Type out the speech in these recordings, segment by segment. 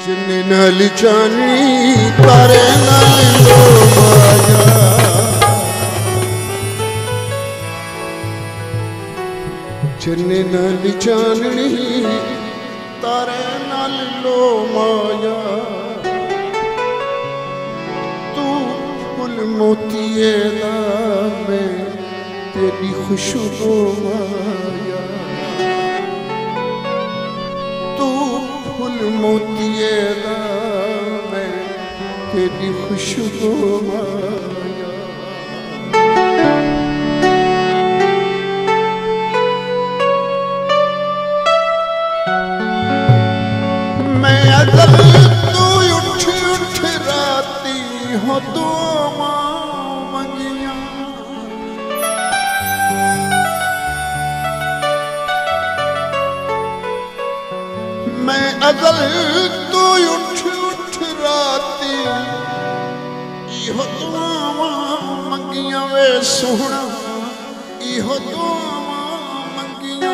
जिन्ने नाल चानी तारे नाल लो माया, जिन्ने नाल चाननी तारे नाल लो माया। तू फुल मोतिये दा मैं तेरी खुशबू माया, तू फुल मोतिये दा मैं तेरी खुशबू माया। मैं अगर तू उठ उठ राती हो तो मंगिया, मैं अगर तू उठ उठ राती इहो दुआवां मंगिया वे सोहना, इहो दुआवां मंगिया।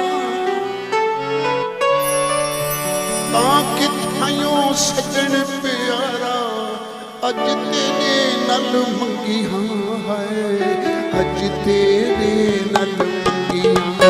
तां किथायों सजन प्यारा अज तेरे नल मंगिया है, अज तेरे नल मंगिया।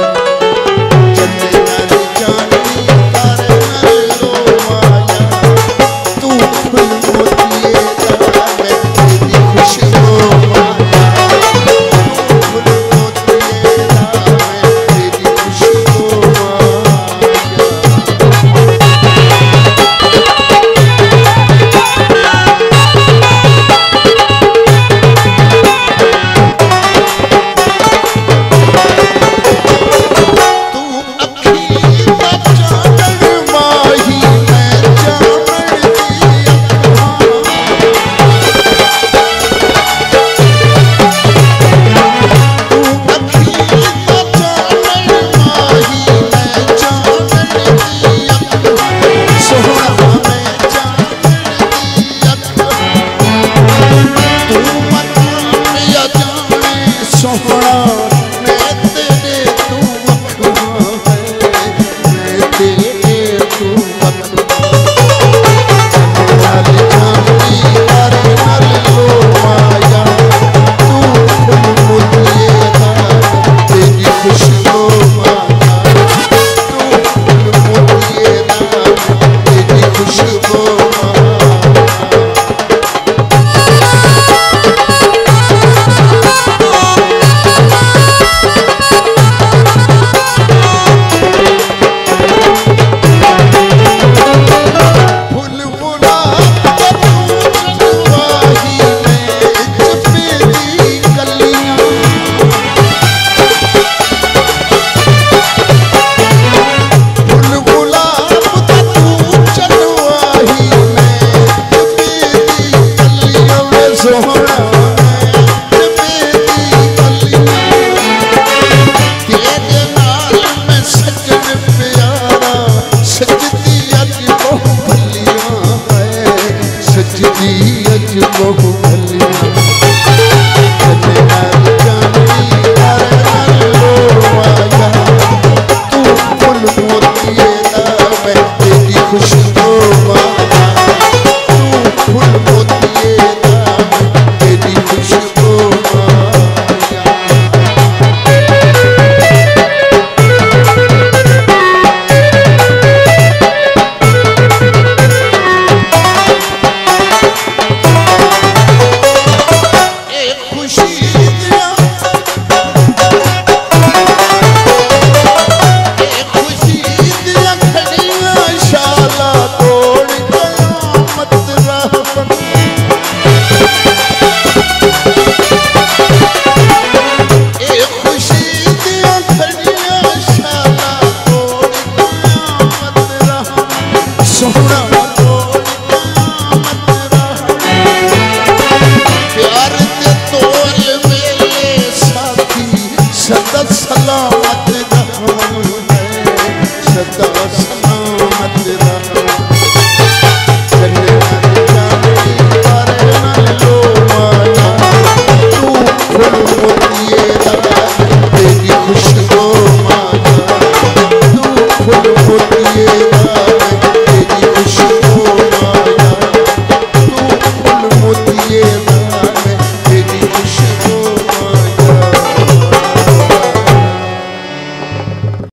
सोहना